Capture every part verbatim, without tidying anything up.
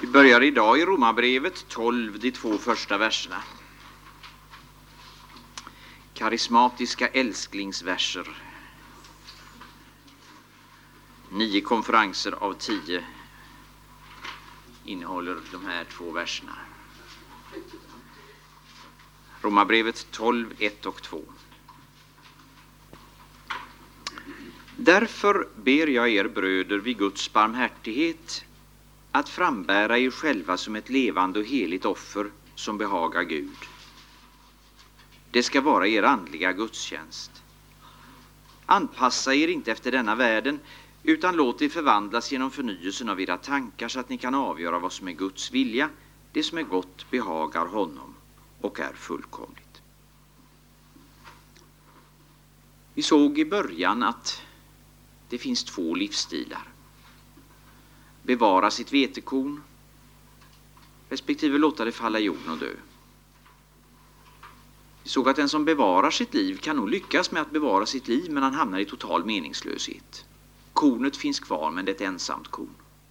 Vi börjar idag i Romarbrevet tolv, de två första verserna. Karismatiska älsklingsverser. Nio konferenser av tio innehåller de här två verserna. Romarbrevet tolv, ett och två. Därför ber jag er bröder vid Guds barmhärtighet att frambära er själva som ett levande och heligt offer som behagar Gud. Det ska vara er andliga gudstjänst. Anpassa er inte efter denna världen, utan låt er förvandlas genom förnyelsen av era tankar så att ni kan avgöra vad som är Guds vilja, det som är gott behagar honom och är fullkomligt. Vi såg i början att det finns två livsstilar. Bevara sitt vetekorn respektive låta det falla i jorden och dö. Vi såg att den som bevarar sitt liv kan nog lyckas med att bevara sitt liv, men han hamnar i total meningslöshet. Kornet finns kvar, men det är ett ensamt korn.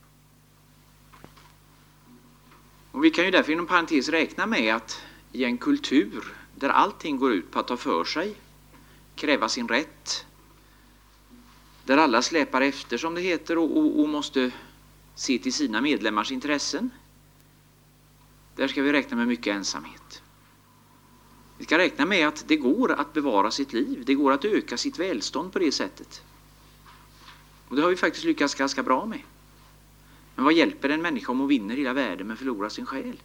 Och vi kan ju därför inom parentes räkna med att i en kultur där allting går ut på att ta för sig, kräva sin rätt, där alla släpar efter som det heter och, och, och måste se till sina medlemmars intressen, där ska vi räkna med mycket ensamhet. Vi ska räkna med att det går att bevara sitt liv, det går att öka sitt välstånd på det sättet. Och det har vi faktiskt lyckats ganska bra med. Men vad hjälper en människa om hon vinner hela världen men förlorar sin själ?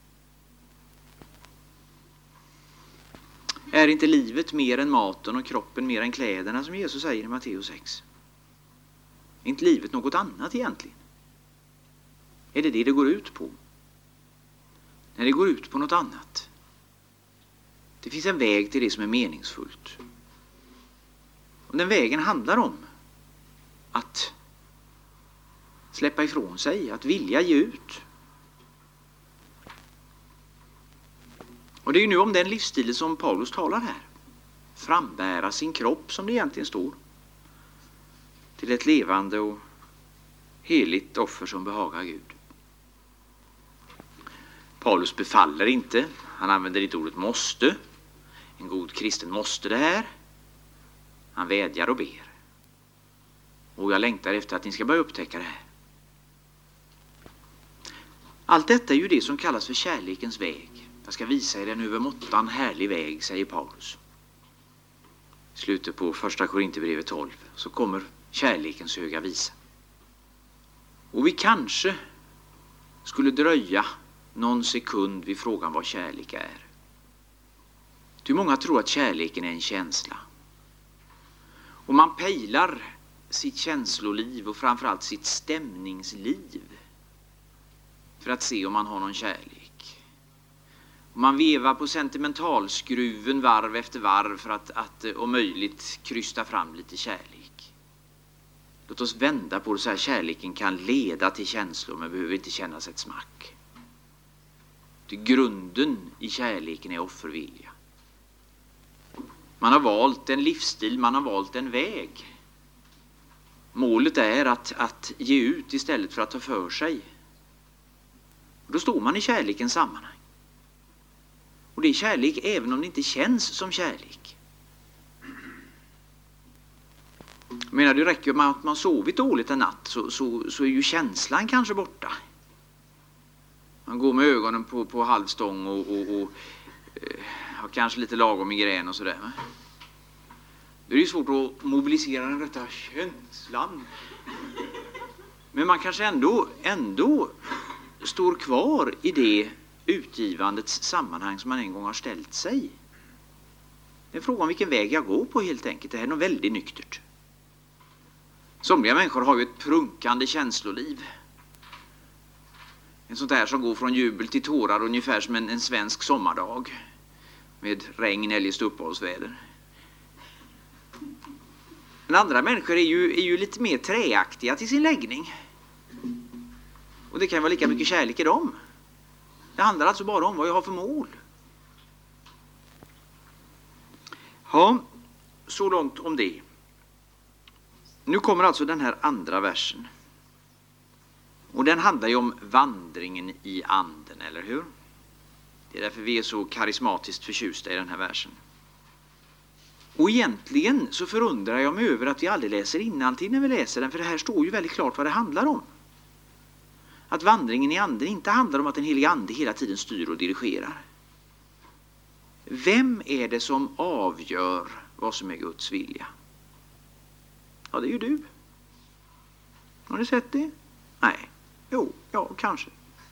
Är inte livet mer än maten och kroppen mer än kläderna, som Jesus säger i Matteus sex? Är inte livet något annat egentligen? Är det det det går ut på? När det går ut på något annat. Det finns en väg till det som är meningsfullt. Och den vägen handlar om att släppa ifrån sig, att vilja ge ut. Och det är ju nu om den livsstilen som Paulus talar här. Frambära sin kropp, som det egentligen står, till ett levande och heligt offer som behagar Gud. Paulus befaller inte, han använder inte ordet måste. En god kristen måste det här. Han vädjar och ber. Och jag längtar efter att ni ska börja upptäcka det här. Allt detta är ju det som kallas för kärlekens väg. Jag ska visa er en övermåttan härlig väg, säger Paulus. I slutet på första Korinthierbrevet tolv så kommer kärlekens höga visa. Och vi kanske skulle dröja någon sekund vid frågan vad kärlek är. Hur många tror att kärleken är en känsla? Och man pejlar sitt känsloliv och framförallt sitt stämningsliv för att se om man har någon kärlek. Och man vevar på sentimentalskruven varv efter varv för att, att om möjligt krysta fram lite kärlek. Låt oss vända på det så här: kärleken kan leda till känslor men behöver inte kännas ett smack. Till grunden i kärleken är offervilja. Man har valt en livsstil, man har valt en väg. Målet är att, att ge ut istället för att ta för sig. Och då står man i kärlekens sammanhang. Och det är kärlek även om det inte känns som kärlek. Jag menar, det räcker med att man sovit dåligt en natt så, så, så är ju känslan kanske borta. Man går med ögonen på, på halvstång och, och, och eh, har kanske lite lagom migrän och sådär. Det är ju svårt att mobilisera den rätta känslan. Men man kanske ändå, ändå står kvar i det utgivandets sammanhang som man en gång har ställt sig. Det är frågan om vilken väg jag går på helt enkelt. Det här är nog väldigt nyktert. Somliga människor har ju ett prunkande känsloliv. En sånt där som går från jubel till tårar ungefär som en, en svensk sommardag. Med regn eller just uppehållsväder. Men andra människor är ju, är ju lite mer träaktiga till sin läggning. Och det kan vara lika mycket kärlek i dem. Det handlar alltså bara om vad jag har för mål. Ja, så långt om det. Nu kommer alltså den här andra versen. Och den handlar ju om vandringen i anden, eller hur? Det är därför vi är så karismatiskt förtjusta i den här versen. Och egentligen så förundrar jag mig över att vi aldrig läser innantill när vi läser den, för det här står ju väldigt klart vad det handlar om. Att vandringen i anden inte handlar om att den heliga ande hela tiden styr och dirigerar. Vem är det som avgör vad som är Guds vilja? Ja, det är ju du. Har ni sett det? Nej. Jo, ja, kanske.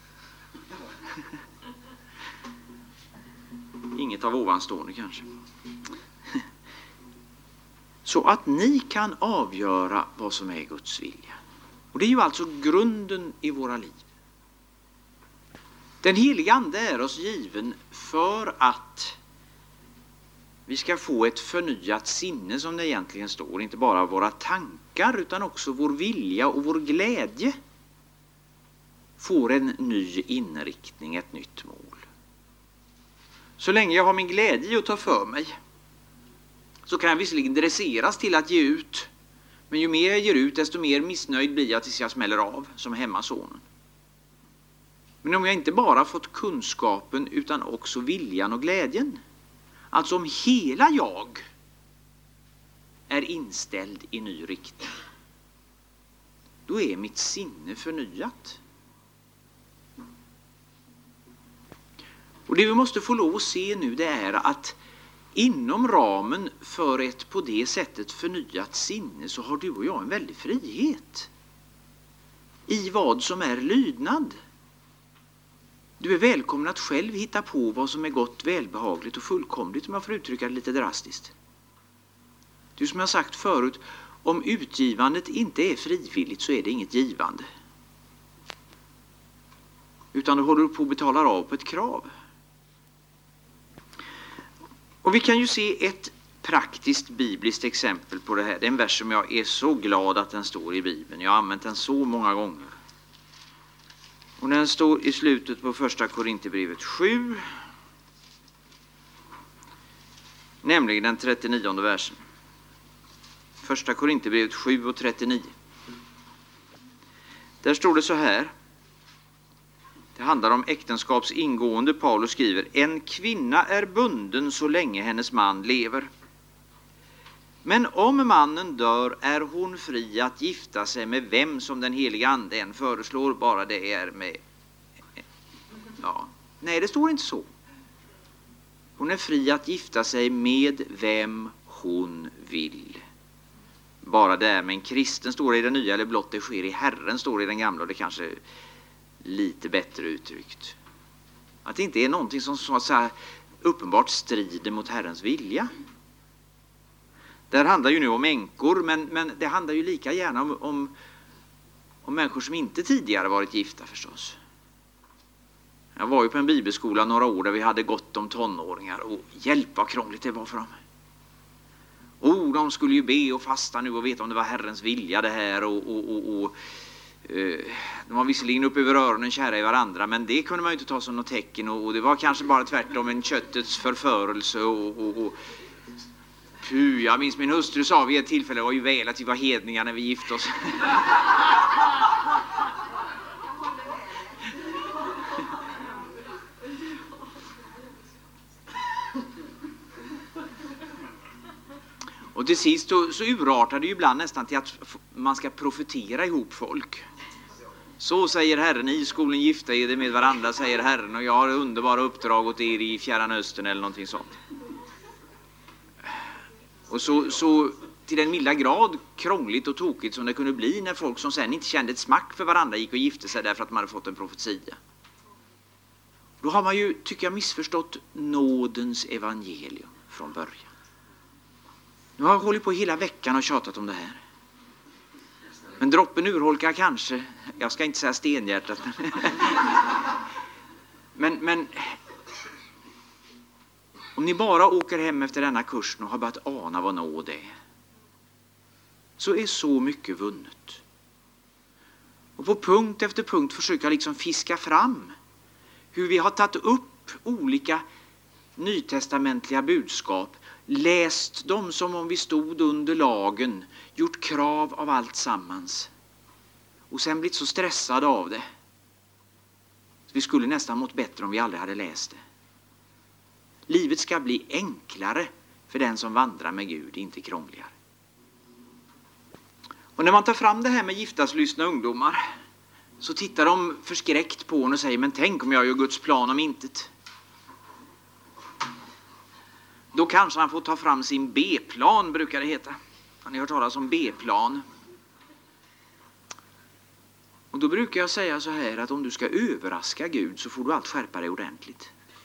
Inget av ovanstående kanske. Så att ni kan avgöra vad som är Guds vilja. Och det är ju alltså grunden i våra liv. Den heliga ande är oss given för att vi ska få ett förnyat sinne, som det egentligen står. Inte bara våra tankar utan också vår vilja och vår glädje får en ny inriktning, ett nytt mål. Så länge jag har min glädje att ta för mig så kan jag visserligen dresseras till att ge ut. Men ju mer jag ger ut, desto mer missnöjd blir jag tills jag smäller av, som hemmasonen. Men om jag inte bara fått kunskapen utan också viljan och glädjen, alltså om hela jag är inställd i ny riktning, då är mitt sinne förnyat. Och det vi måste få lov att se nu, det är att inom ramen för ett på det sättet förnyat sinne så har du och jag en väldig frihet i vad som är lydnad. Du är välkommen att själv hitta på vad som är gott, välbehagligt och fullkomligt, om jag får uttrycka det lite drastiskt. Du, som jag sagt förut, om utgivandet inte är frivilligt så är det inget givande. Utan då håller du på att betala av på ett krav. Och vi kan ju se ett praktiskt bibliskt exempel på det här. Det är en vers som jag är så glad att den står i Bibeln. Jag har använt den så många gånger. Och den står i slutet på första Korinthierbrevet sju. Nämligen den trettionionde versen. Första Korinthierbrevet sju och trettionio. Där står det så här. Det handlar om äktenskaps ingående. Paulus skriver: en kvinna är bunden så länge hennes man lever. Men om mannen dör är hon fri att gifta sig med vem som den heliga ande än föreslår, bara det är med... Ja, nej, det står inte så. Hon är fri att gifta sig med vem hon vill. Bara det är med en kristen, står det i den nya, eller blott det sker i Herren, står det i den gamla, och det kanske lite bättre uttryckt. Att det inte är någonting som så att säga uppenbart strider mot Herrens vilja. Det här handlar ju nu om änkor, men, men det handlar ju lika gärna om, om, om människor som inte tidigare varit gifta förstås. Jag var ju på en bibelskola några år där vi hade gott om tonåringar, och hjälp vad krångligt det var för dem. Oh, de skulle ju be och fasta nu och veta om det var Herrens vilja det här, och, och, och, och de var visserligen upp över öronen kära i varandra, men det kunde man ju inte ta som något tecken, och det var kanske bara tvärtom en köttets förförelse. Och, och, och puh, jag minns min hustru sa vid ett tillfälle, det var ju väl att vi var hedningar när vi gifte oss. Och till sist så, så urartar det ju ibland nästan till att man ska profetera ihop folk. Så säger Herren, i skolan gifta er med varandra, säger Herren, och jag har underbara uppdrag åt er i Fjärran Östern eller någonting sånt. Och så, så till den milda grad krångligt och tokigt som det kunde bli när folk som sen inte kände ett smack för varandra gick och gifte sig därför att man hade fått en profetia. Då har man ju, tycker jag, missförstått nådens evangelium från början. Nu har jag hållit på hela veckan och tjatat om det här. Men droppen urholkar kanske, jag ska inte säga stenhjärtat. men, men om ni bara åker hem efter denna kursen och har börjat ana vad nåd är, så är så mycket vunnet. Och på punkt efter punkt försöka liksom fiska fram hur vi har tagit upp olika nytestamentliga budskap, läst dem som om vi stod under lagen, gjort krav av allt sammans. och sen blivit så stressade av det. Vi skulle nästan mått bättre om vi aldrig hade läst det. Livet ska bli enklare för den som vandrar med Gud, inte krångligare. Och när man tar fram det här med giftaslystna ungdomar så tittar de förskräckt på en och säger, men tänk om jag gör Guds plan om intet. Då kanske han får ta fram sin B-plan, brukar det heta. Har ni hört talas om B-plan? Och då brukar jag säga så här, att om du ska överraska Gud så får du allt skärpa dig ordentligt.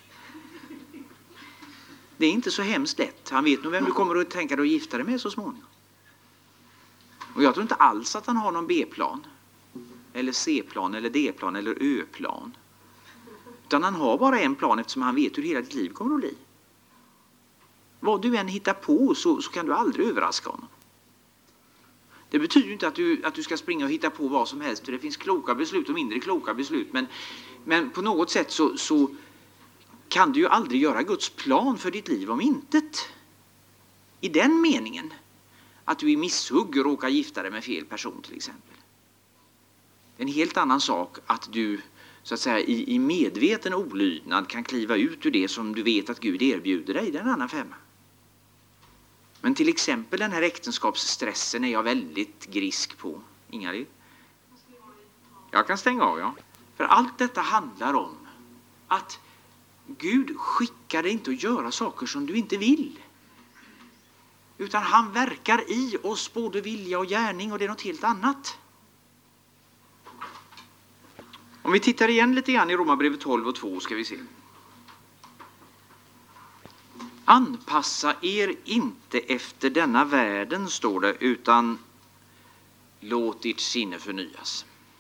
Det är inte så hemskt lätt. Han vet nog vem du kommer att tänka dig att gifta dig med så småningom. Och jag tror inte alls att han har någon B-plan. Eller C-plan, eller D-plan, eller Ö-plan. Utan han har bara en plan eftersom han vet hur hela ditt liv kommer att bli. Vad du än hittar på så, så kan du aldrig överraska honom. Det betyder inte att du, att du ska springa och hitta på vad som helst. För det finns kloka beslut och mindre kloka beslut. Men, men på något sätt så, så kan du ju aldrig göra Guds plan för ditt liv om intet. I den meningen att du i misshugg råkar gifta dig med fel person till exempel. Det är en helt annan sak att du så att säga i, i medveten olydnad kan kliva ut ur det som du vet att Gud erbjuder dig. Det är en annan femma. Men till exempel den här äktenskapsstressen är jag väldigt grisk på. Ingalill? Jag kan stänga av, ja. För allt detta handlar om att Gud skickar dig inte att göra saker som du inte vill. Utan han verkar i oss både vilja och gärning, och det är något helt annat. Om vi tittar igen lite grann i Romarbrevet tolv och två ska vi se. Anpassa er inte efter denna världen, står det, utan låt ert sinne förnyas.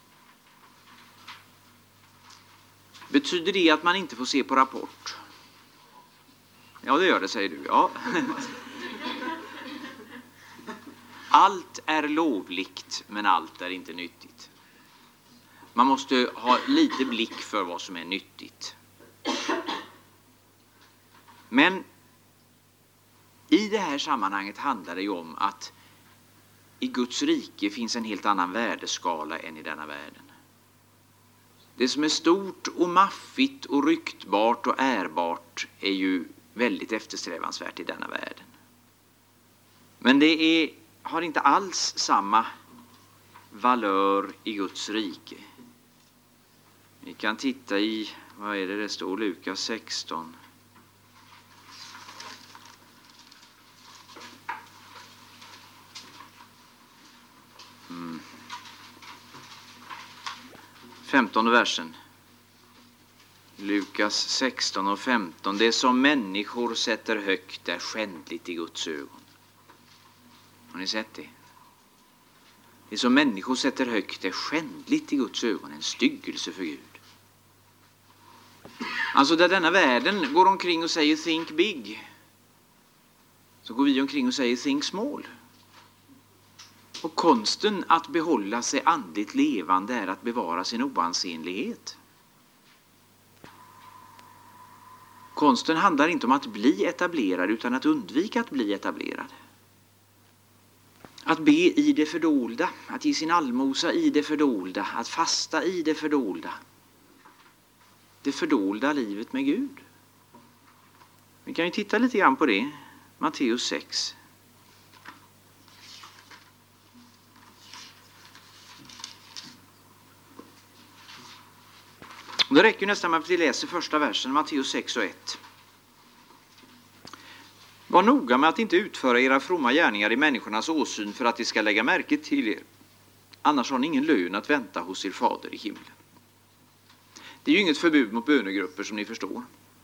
Betyder det att man inte får se på Rapport? Ja, det gör det, säger du. Ja. Allt är lovligt, men allt är inte nyttigt. Man måste ha lite blick för vad som är nyttigt. Men i det här sammanhanget handlar det ju om att i Guds rike finns en helt annan värdeskala än i denna världen. Det som är stort och maffigt och ryktbart och ärbart är ju väldigt eftersträvansvärt i denna världen. Men det är, har inte alls samma valör i Guds rike. Vi kan titta i, vad är det det står, Lukas sexton. Mm. femtonde versen. Lukas sexton och femton. Det som människor sätter högt är skändligt i Guds ögon. Har ni sett det? Det som människor sätter högt är skändligt i Guds ögon, en styggelse för Gud. Alltså där denna världen går omkring och säger think big, så går vi omkring och säger think small. Och konsten att behålla sig andligt levande är att bevara sin oansenlighet. Konsten handlar inte om att bli etablerad utan att undvika att bli etablerad. Att be i det fördolda, att ge sin allmosa i det fördolda, att fasta i det fördolda. Det fördolda livet med Gud. Vi kan ju titta lite grann på det. Matteus sex. Det räcker nästan med att vi läser första versen, Matteus sex och ett. Var noga med att inte utföra era fromma gärningar i människornas åsyn för att de ska lägga märke till er. Annars har ni ingen lön att vänta hos er fader i himlen. Det är ju inget förbud mot bönegrupper som ni förstår.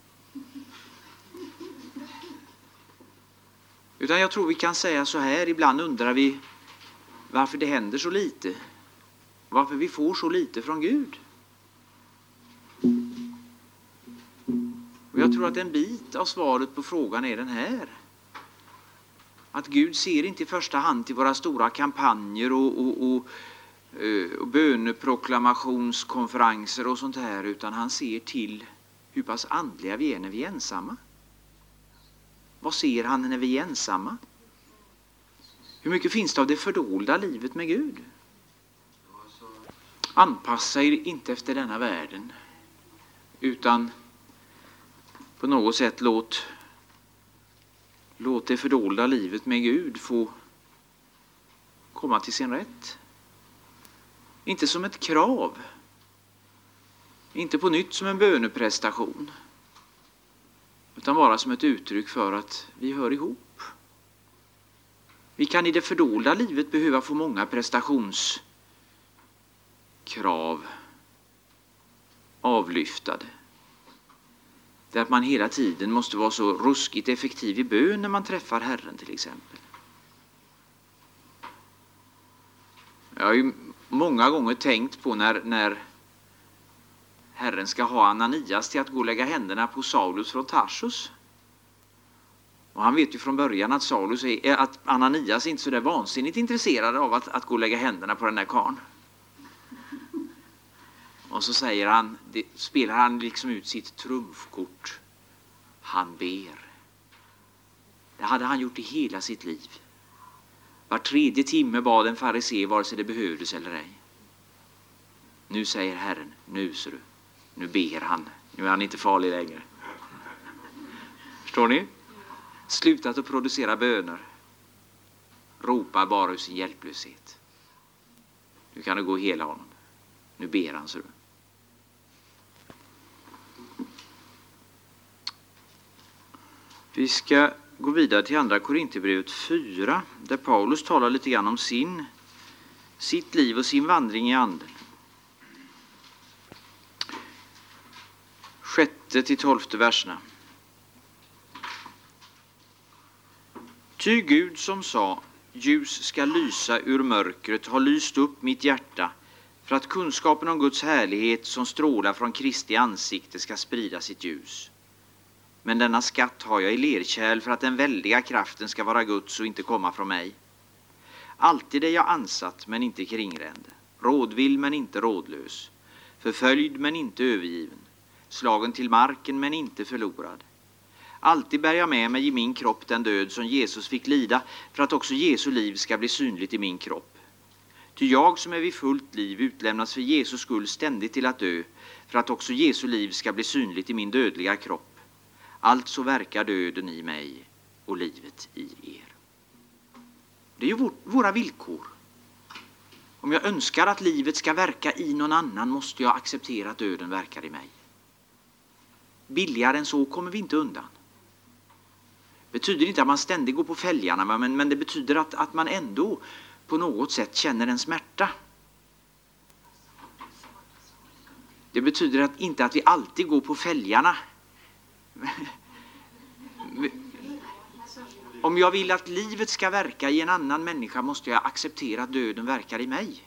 Utan jag tror vi kan säga så här, ibland undrar vi varför det händer så lite. Varför vi får så lite från Gud. Och jag tror att en bit av svaret på frågan är den här. Att Gud ser inte i första hand till våra stora kampanjer och, och, och, och böneproklamationskonferenser och sånt här, utan han ser till hur pass andliga vi är när vi är ensamma. Vad ser han när vi är ensamma? Hur mycket finns det av det fördolda livet med Gud? Anpassa er inte efter denna världen, utan på något sätt låt, låt det fördolda livet med Gud få komma till sin rätt. Inte som ett krav, inte på nytt som en böneprestation, utan bara som ett uttryck för att vi hör ihop. Vi kan i det fördolda livet behöva få många prestationskrav avlyftade. Det är att man hela tiden måste vara så ruskigt effektiv i bön när man träffar Herren till exempel. Jag har ju många gånger tänkt på när, när Herren ska ha Ananias till att gå och lägga händerna på Saulus från Tarsus. Och han vet ju från början att, Saulus är, att Ananias är inte så där vansinnigt intresserad av att, att gå och lägga händerna på den där karln. Och så säger han, det, spelar han liksom ut sitt trumfkort. Han ber. Det hade han gjort i hela sitt liv. Var tredje timme bad en farisé vare sig det behövdes eller ej. Nu säger Herren, nu ser du. Nu ber han. Nu är han inte farlig längre. Förstår ni? Slutat att producera böner. Ropar bara ur sin hjälplöshet. Nu kan du gå hela honom. Nu ber han, ser du. Vi ska gå vidare till andra Korinthierbrevet fyra, där Paulus talar lite grann om sin, sitt liv och sin vandring i anden. Sjätte till tolfte verserna. Ty Gud som sa, ljus ska lysa ur mörkret, har lyst upp mitt hjärta, för att kunskapen om Guds härlighet som strålar från Kristi ansikte ska sprida sitt ljus. Men denna skatt har jag i lerkärl för att den väldiga kraften ska vara Guds och inte komma från mig. Alltid är jag ansatt men inte kringränd, rådvill men inte rådlös, förföljd men inte övergiven, slagen till marken men inte förlorad. Alltid bär jag med mig i min kropp den död som Jesus fick lida, för att också Jesu liv ska bli synligt i min kropp. Ty jag som är vid fullt liv utlämnas för Jesus skull ständigt till att dö, för att också Jesu liv ska bli synligt i min dödliga kropp. Alltså verkar döden i mig och livet i er. Det är ju våra villkor. Om jag önskar att livet ska verka i någon annan måste jag acceptera att döden verkar i mig. Billigare än så kommer vi inte undan. Det betyder inte att man ständigt går på fälgarna, men, men det betyder att, att man ändå på något sätt känner en smärta. Det betyder att, inte att vi alltid går på fälgarna. Om jag vill att livet ska verka i en annan människa måste jag acceptera att döden verkar i mig.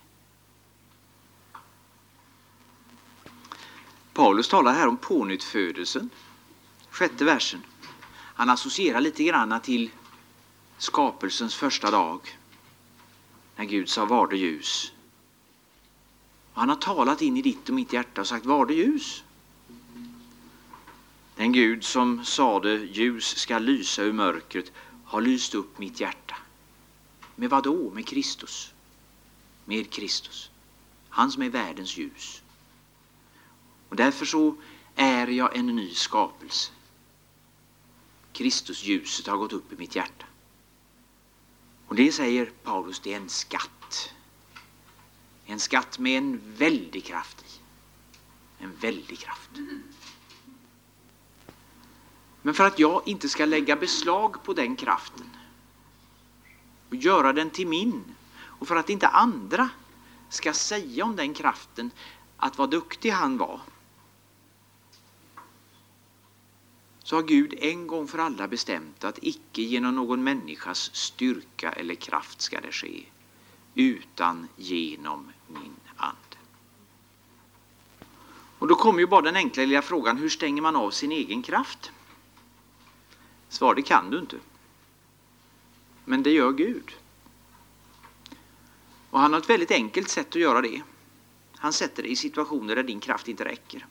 Paulus talar här om pånyttfödelsen. Sjätte versen. Han associerar lite grann till skapelsens första dag. När Gud sa var det ljus. Och han har talat in i ditt och mitt hjärta och sagt var det ljus. Den Gud som sade ljus ska lysa ur mörkret har lyst upp mitt hjärta. Med vad då? Med Kristus. Med Kristus. Han som är världens ljus. Och därför så är jag en ny skapelse. Kristus ljuset har gått upp i mitt hjärta. Och det säger Paulus, det är en skatt. En skatt med en väldig kraft i. En väldig kraft. Men för att jag inte ska lägga beslag på den kraften och göra den till min, och för att inte andra ska säga om den kraften att vad duktig han var, så har Gud en gång för alla bestämt att icke genom någon människas styrka eller kraft ska det ske, utan genom min ande. Och då kommer ju bara den enkla lilla frågan, hur stänger man av sin egen kraft? Svar, det kan du inte. Men det gör Gud. Och han har ett väldigt enkelt sätt att göra det. Han sätter dig i situationer där din kraft inte räcker.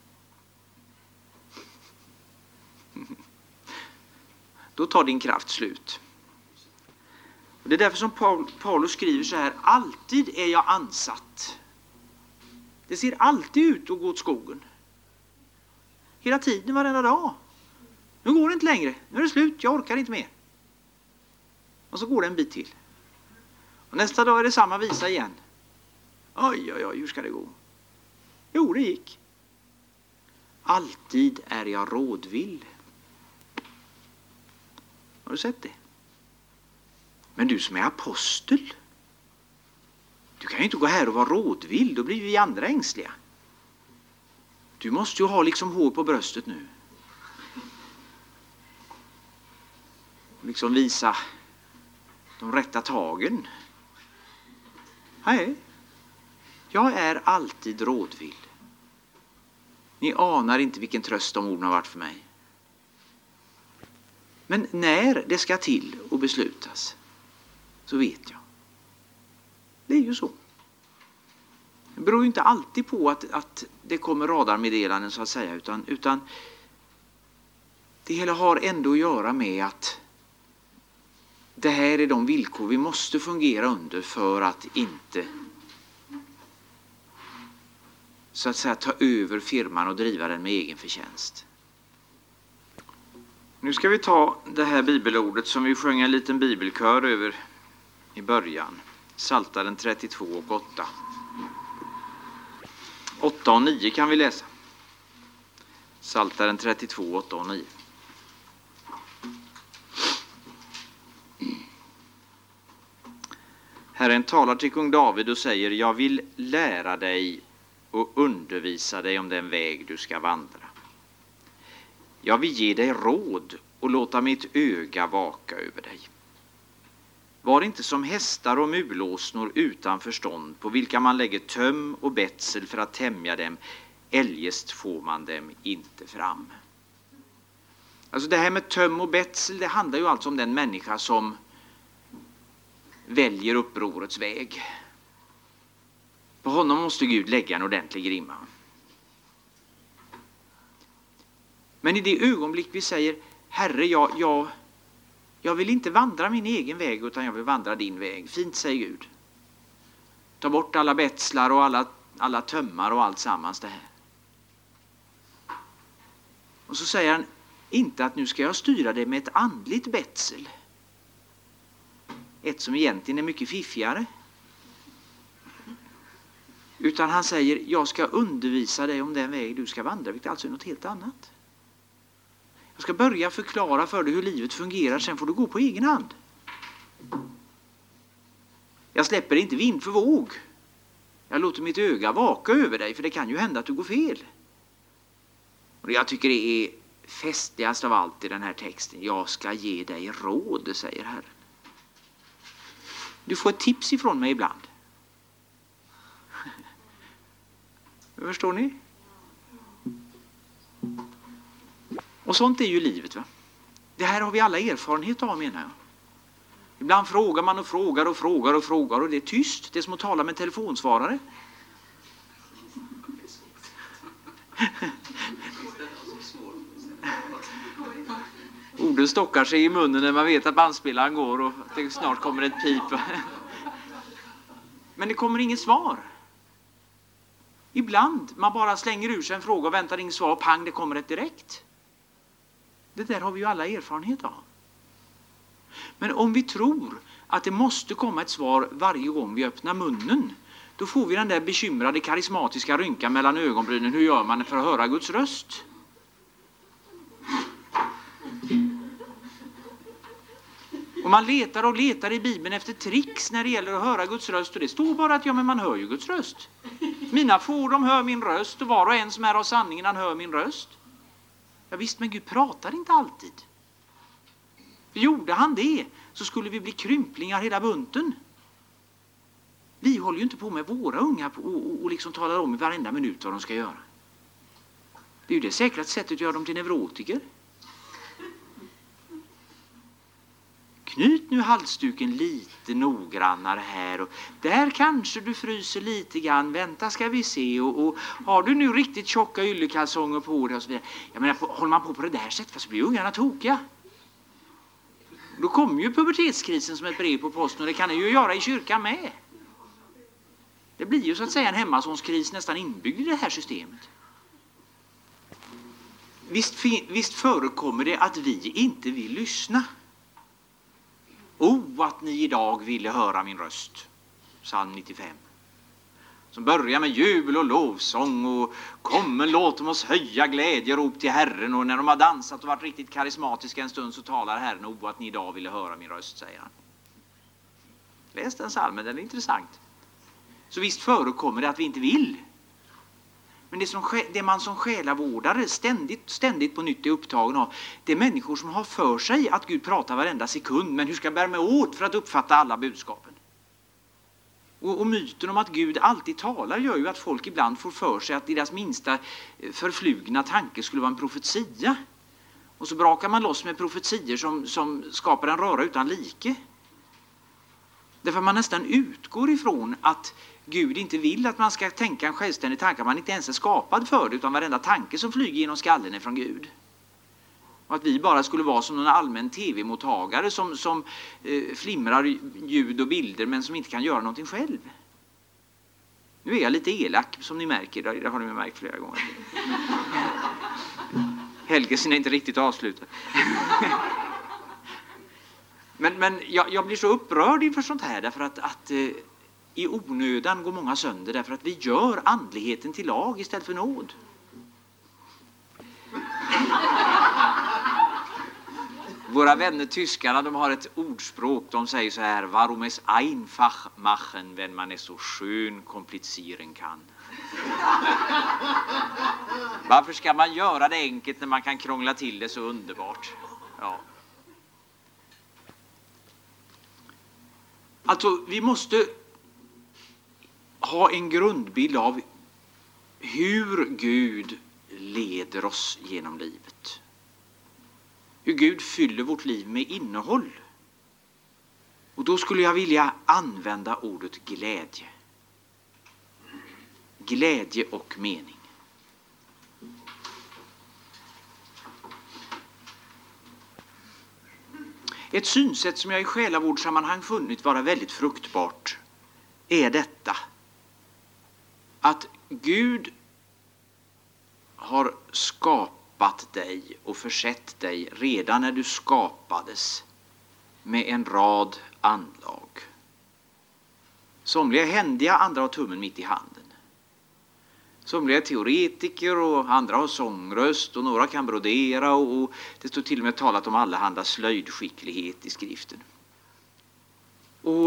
Då tar din kraft slut. Och det är därför som Paul, Paulus skriver så här: alltid är jag ansatt. Det ser alltid ut att gå åt skogen. Hela tiden, varenda dag. Nu går det inte längre. Nu är det slut. Jag orkar inte mer. Och så går det en bit till. Och nästa dag är det samma visa igen. Oj, oj, oj, hur ska det gå? Jo, det gick. Alltid är jag rådvill. Har du sett det? Men du som är apostel, du kan ju inte gå här och vara rådvill. Då blir vi andra ängsliga. Du måste ju ha liksom hår på bröstet nu. Liksom visa de rätta tagen. Nej, jag är alltid rådvill. Ni anar inte vilken tröst de orden har varit för mig. Men när det ska till och beslutas, så vet jag. Det är ju så. Det beror ju inte alltid på att, att det kommer radarmeddelanden så att säga, utan, utan det hela har ändå att göra med att det här är de villkor vi måste fungera under för att inte så att säga ta över firman och driva den med egen förtjänst. Nu ska vi ta det här bibelordet som vi sjöng en liten bibelkör över i början. Psaltaren trettiotvå och åtta. åtta och nio kan vi läsa. Psaltaren trettiotvå, åtta och nio. Herren talar till kung David och säger: jag vill lära dig och undervisa dig om den väg du ska vandra. Jag vill ge dig råd och låta mitt öga vaka över dig. Var inte som hästar och mulåsnor utan förstånd, på vilka man lägger töm och betsel för att tämja dem, eljest får man dem inte fram. Alltså det här med töm och betsel, det handlar ju alltså om den människa som väljer upprorets väg. På honom måste Gud lägga en ordentlig grimma. Men i det ögonblick vi säger: Herre, jag, jag, jag vill inte vandra min egen väg, utan jag vill vandra din väg. Fint, säger Gud. Ta bort alla betslar och alla, alla tömmar och allt sammans det här. Och så säger han inte att nu ska jag styra det med ett andligt betsel. Ett som egentligen är mycket fiffigare. Utan han säger: jag ska undervisa dig om den väg du ska vandra, vilket alltså är något helt annat. Jag ska börja förklara för dig hur livet fungerar, sen får du gå på egen hand. Jag släpper inte vind för våg. Jag låter mitt öga vaka över dig, för det kan ju hända att du går fel. Och jag tycker det är festligast av allt i den här texten. Jag ska ge dig råd, säger Herren. Du får ett tips ifrån mig ibland. Förstår ni? Och sånt är ju livet, va? Det här har vi alla erfarenhet av, menar jag. Ibland frågar man och frågar och frågar och frågar och det är tyst. Det är som att tala med en telefonsvarare. Orden stockar sig i munnen när man vet att bandspelaren går och det snart kommer ett pip. Men det kommer inget svar. Ibland man bara slänger ur sig en fråga och väntar inget svar och pang, det kommer ett direkt. Det där har vi ju alla erfarenhet av. Men om vi tror att det måste komma ett svar varje gång vi öppnar munnen, då får vi den där bekymrade karismatiska rynkan mellan ögonbrynen. Hur gör man för att höra Guds röst? Och man letar och letar i Bibeln efter tricks när det gäller att höra Guds röst. Och det står bara att ja, men man hör ju Guds röst. Mina får, de hör min röst, och var och en som är av sanningen, han hör min röst. Ja visst, men Gud pratar inte alltid. För gjorde han det, så skulle vi bli krymplingar hela bunten. Vi håller ju inte på med våra unga och, och, och liksom talar om i varenda minut vad de ska göra. Det är ju det säkert sättet att göra dem till neurotiker. Knyt nu halsduken lite noggrannare här, och där kanske du fryser lite grann. Vänta ska vi se, och, och har du nu riktigt tjocka yllekalsonger på dig och så vidare. Jag menar, håller man på på det där sättet så blir ungarna tokiga. Då kommer ju pubertetskrisen som ett brev på posten, och det kan ni ju göra i kyrkan med. Det blir ju så att säga en hemmasonskris nästan inbyggd i det här systemet. Visst, visst förekommer det att vi inte vill lyssna. O, att ni idag ville höra min röst. Psalm nittiofem. Som börjar med jubel och lovsång och kommer låt oss höja glädjerop till Herren. Och när de har dansat och varit riktigt karismatiska en stund så talar Herren. O, att ni idag ville höra min röst, säger han. Läs den psalmen, den är intressant. Så visst förekommer det att vi inte vill. Men det, som, det man som själavårdare ständigt, ständigt på nytt är upptagen av, det är människor som har för sig att Gud pratar varenda sekund. Men hur ska jag bära mig åt för att uppfatta alla budskapen? Och, och myten om att Gud alltid talar gör ju att folk ibland får för sig att deras minsta förflugna tanke skulle vara en profetia. Och så brakar man loss med profetier som, som skapar en röra utan like. Därför man nästan utgår ifrån att Gud inte vill att man ska tänka en självständig tanke. Man inte ens är skapad för det, utan varenda tanke som flyger genom skallen är från Gud. Och att vi bara skulle vara som en allmän tv-mottagare som, som eh, flimrar ljud och bilder men som inte kan göra någonting själv. Nu är jag lite elak som ni märker, det har ni märkt flera gånger. Helgelsen är inte riktigt avslutad. Men, men jag, jag blir så upprörd inför sånt här därför att, att eh, i onödan går många sönder därför att vi gör andligheten till lag istället för nåd. Våra vänner tyskarna, de har ett ordspråk, de säger så här: Warum es einfach machen, wenn man es so schön komplizieren kann. Varför ska man göra det enkelt när man kan krångla till det så underbart? Ja. Alltså, vi måste ha en grundbild av hur Gud leder oss genom livet. Hur Gud fyller vårt liv med innehåll. Och då skulle jag vilja använda ordet glädje. Glädje och mening. Ett synsätt som jag i själavårdssammanhang funnit vara väldigt fruktbart är detta: att Gud har skapat dig och försett dig redan när du skapades med en rad anlag. Somliga är händiga, andra har tummen mitt i handen. Somliga är teoretiker och andra har sångröst och några kan brodera och det står till och med talat om allehanda slöjdskicklighet i skriften. Och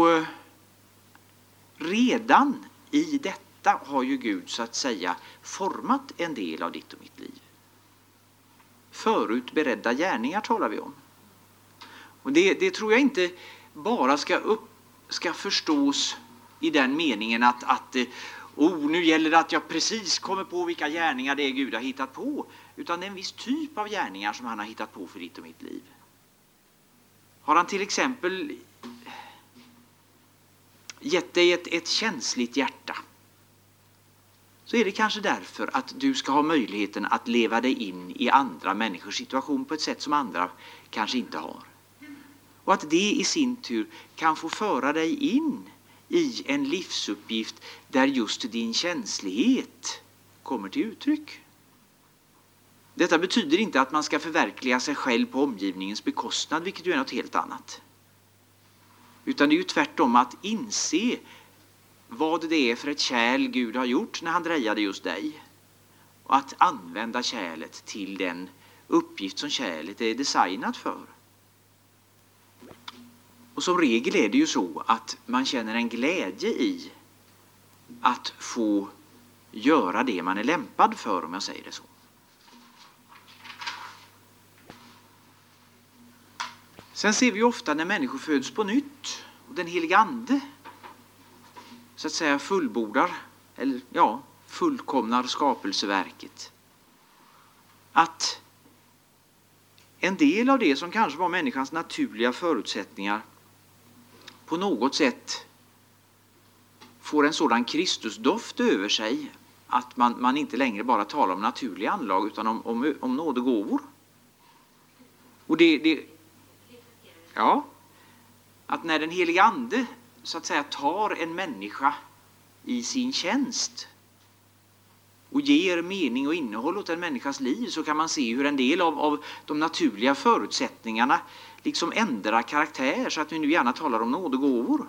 redan i detta har ju Gud så att säga format en del av ditt och mitt liv. Förutberedda gärningar talar vi om. Och det, det tror jag inte bara ska, upp, ska förstås i den meningen att, att oh, nu gäller det att jag precis kommer på vilka gärningar det är Gud har hittat på. Utan det är en viss typ av gärningar som han har hittat på för ditt och mitt liv. Har han till exempel gett dig ett, ett känsligt hjärta, så är det kanske därför att du ska ha möjligheten att leva dig in i andra människors situation på ett sätt som andra kanske inte har. Och att det i sin tur kan få föra dig in i en livsuppgift där just din känslighet kommer till uttryck. Detta betyder inte att man ska förverkliga sig själv på omgivningens bekostnad, vilket ju är något helt annat. Utan det är ju tvärtom att inse vad det är för ett kärl Gud har gjort när han drejade just dig. Och att använda kärlet till den uppgift som kärlet är designat för. Och som regel är det ju så att man känner en glädje i att få göra det man är lämpad för, om jag säger det så. Sen ser vi ofta när människor föds på nytt och den heliga ande så att säga fullbordar eller ja, fullkomnar skapelseverket, att en del av det som kanske var människans naturliga förutsättningar på något sätt får en sådan Kristusdoft över sig att man, man inte längre bara talar om naturliga anlag utan om, om, om nådegåvor. Och det, det ja, att när den heliga ande så att säga tar en människa i sin tjänst och ger mening och innehåll åt en människas liv, så kan man se hur en del av, av de naturliga förutsättningarna liksom ändrar karaktär, så att vi nu gärna talar om nådegåvor.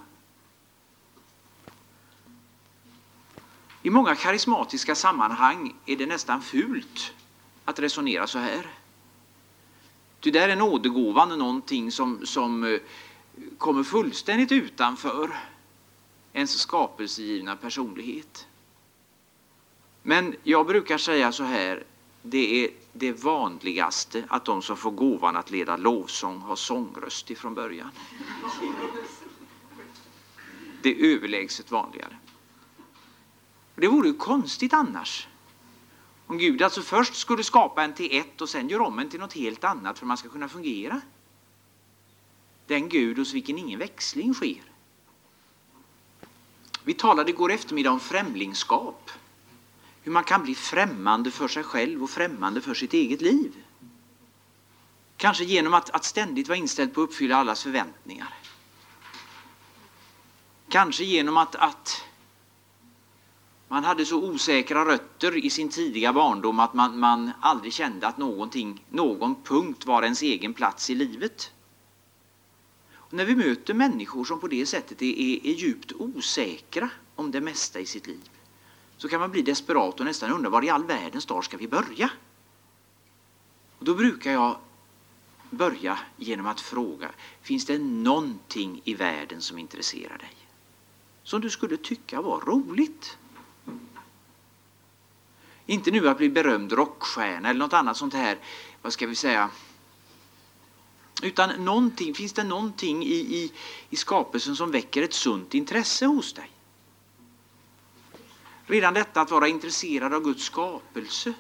I många karismatiska sammanhang är det nästan fult att resonera så här. Ty där är nådegåvan någonting som, som kommer fullständigt utanför ens skapelsegivna personlighet. Men jag brukar säga så här, det är det vanligaste att de som får gåvan att leda lovsång har sångröst ifrån början. Det är överlägset vanligare. Det vore ju konstigt annars. Om Gud alltså först skulle skapa en till ett och sen gör om en till något helt annat för att man ska kunna fungera. Den Gud hos vilken ingen växling sker. Vi talade igår eftermiddag om främlingskap. Hur man kan bli främmande för sig själv och främmande för sitt eget liv. Kanske genom att, att ständigt vara inställd på att uppfylla allas förväntningar. Kanske genom att, att man hade så osäkra rötter i sin tidiga barndom att man, man aldrig kände att någonting, någon punkt var ens egen plats i livet. Och när vi möter människor som på det sättet är, är, är djupt osäkra om det mesta i sitt liv, så kan man bli desperat och nästan undra var i all världens dag ska vi börja? Och då brukar jag börja genom att fråga, finns det någonting i världen som intresserar dig? Som du skulle tycka var roligt? Inte nu att bli berömd rockstjärna eller något annat sånt här, vad ska vi säga? Utan någonting, finns det någonting i, i, i skapelsen som väcker ett sunt intresse hos dig? Redan detta att vara intresserad av Guds skapelse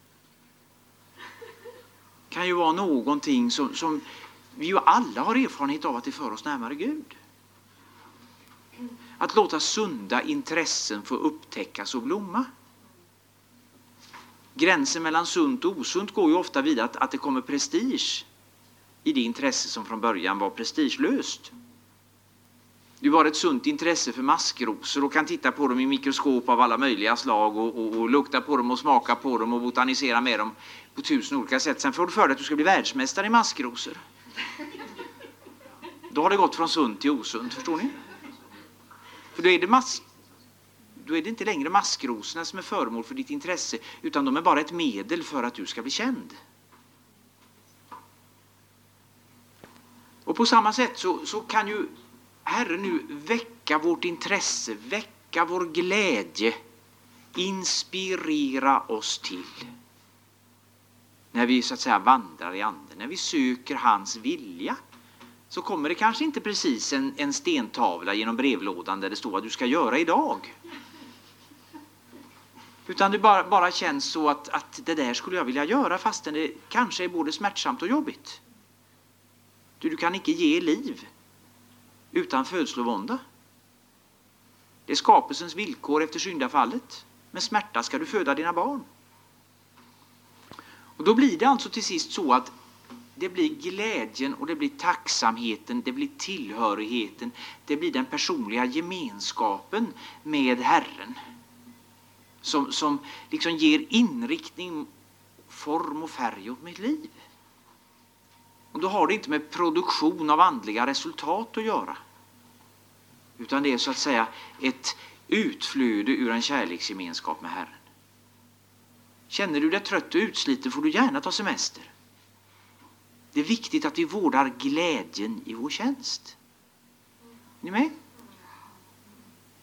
kan ju vara någonting som, som vi ju alla har erfarenhet av att det för oss närmare Gud. Att låta sunda intressen få upptäckas och blomma. Gränsen mellan sunt och osunt går ju ofta vid att, att det kommer prestige i det intresse som från början var prestigelöst. Du har ett sunt intresse för maskrosor och kan titta på dem i mikroskop av alla möjliga slag och, och, och lukta på dem och smaka på dem och botanisera med dem på tusen olika sätt. Sen får du för dig att du ska bli världsmästare i maskrosor. Då har det gått från sunt till osunt, förstår ni? För då är det, mas- då är det inte längre maskrosorna som är föremål för ditt intresse, utan de är bara ett medel för att du ska bli känd. Och på samma sätt så, så kan ju Herren nu väcka vårt intresse, väcka vår glädje, inspirera oss till. När vi så att säga vandrar i anden, när vi söker hans vilja, så kommer det kanske inte precis en, en stentavla genom brevlådan där det står vad du ska göra idag. Utan det bara, bara känns så att, att det där skulle jag vilja göra fastän det kanske är både smärtsamt och jobbigt. Du, du kan inte ge liv utan födslovånda. Det är skapelsens villkor efter syndafallet. Med smärta ska du föda dina barn. Och då blir det alltså till sist så att det blir glädjen och det blir tacksamheten, det blir tillhörigheten, det blir den personliga gemenskapen med Herren. Som, som liksom ger inriktning, form och färg åt mitt liv. Och då har det inte med produktion av andliga resultat att göra. Utan det är så att säga ett utflöde ur en kärleksgemenskap med Herren. Känner du dig trött och utsliten får du gärna ta semester. Det är viktigt att vi vårdar glädjen i vår tjänst. Är ni med?